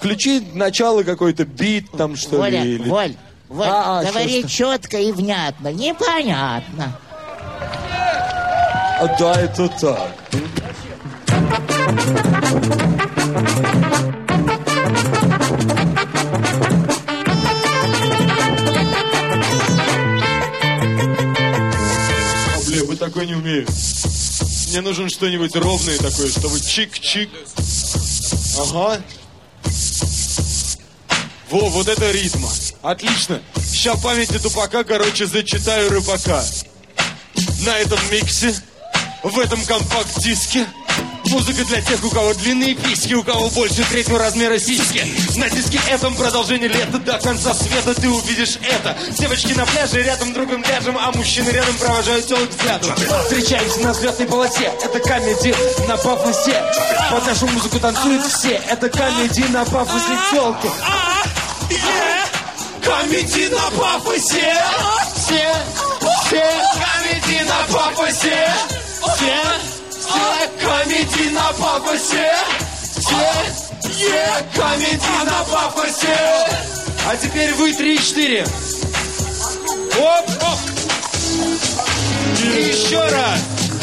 включи начало какой-то бит там, что Воля, ли. Или... Воль, говори что? четко и внятно. Непонятно. Да, это так. Блин, вы такой не умею. Мне нужен что-нибудь ровное такое, чтобы чик-чик. Ага. Во, вот это ритма. Отлично. Ща в памяти тупака, короче, зачитаю рыбака. На этом миксе, в этом компакт-диске, музыка для тех, у кого длинные письки, у кого больше третьего размера сиськи. На диске этом продолжение лета, до конца света ты увидишь это. Девочки на пляже рядом другим ляжем, а мужчины рядом провожают телок взглядом. Встречаемся на взлетной полосе, это комедий на пафосе. Под нашу музыку танцуют все, это комедий на пафосе телки. Комедий на пафосе. Все комедий на пафосе. Все комедий на пафосе. Все комедий на пафосе. А теперь вы 3-4. Оп, оп. И еще раз.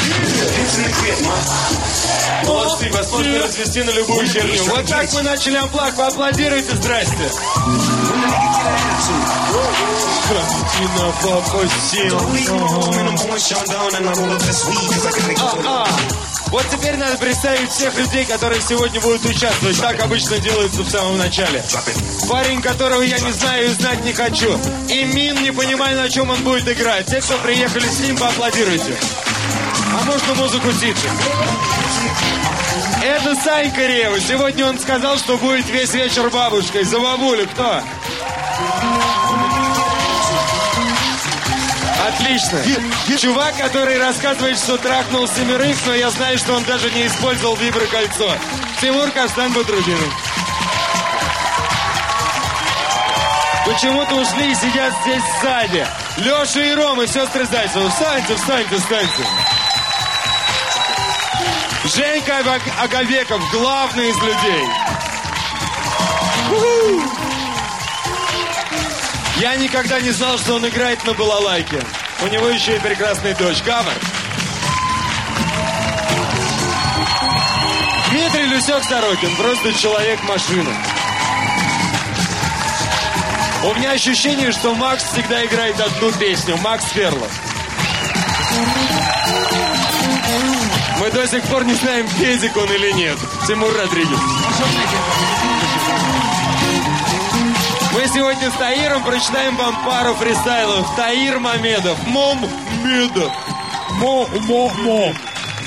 Молодцы, вас можно развести на любую херню. Вот так мы начали амплак. Поаплодируйте, здрасте. Комедий на пафосе. Вот теперь надо представить всех людей, которые сегодня будут участвовать. Так обычно делается в самом начале. Парень, которого я не знаю и знать не хочу. И Мин, не понимаю, на чем он будет играть. Те, кто приехали с ним, поаплодируйте. А можно музыку тише? Это Санька Рева. Сегодня он сказал, что будет весь вечер бабушкой. За бабулю кто? Отлично. Чувак, который рассказывает, что трахнул 7, но я знаю, что он даже не использовал виброкольцо. Тимур Каштан-Батрудинов. Почему-то ушли и сидят здесь сзади. Леша и Рома, сестры Зайцевы. Встаньте, встаньте, встаньте. Женька Аговеков, главный из людей. Я никогда не знал, что он играет на балалайке. У него еще и прекрасная дочь. Гавр. Дмитрий Люсек-Сорокин. Просто человек-машина. У меня ощущение, что Макс всегда играет одну песню. Макс Ферлов. Мы до сих пор не знаем, педик он или нет. Тимур Родригес. Мы сегодня с Таиром прочитаем вам пару фристайлов. Таир Мамедов. Мом-медов. Мо-мо-мо.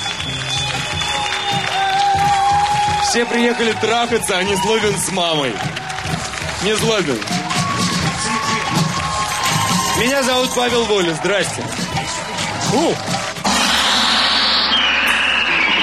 Все приехали трахаться, а не Злобин с мамой. Не Злобин. Меня зовут Павел Воля. Здрасте.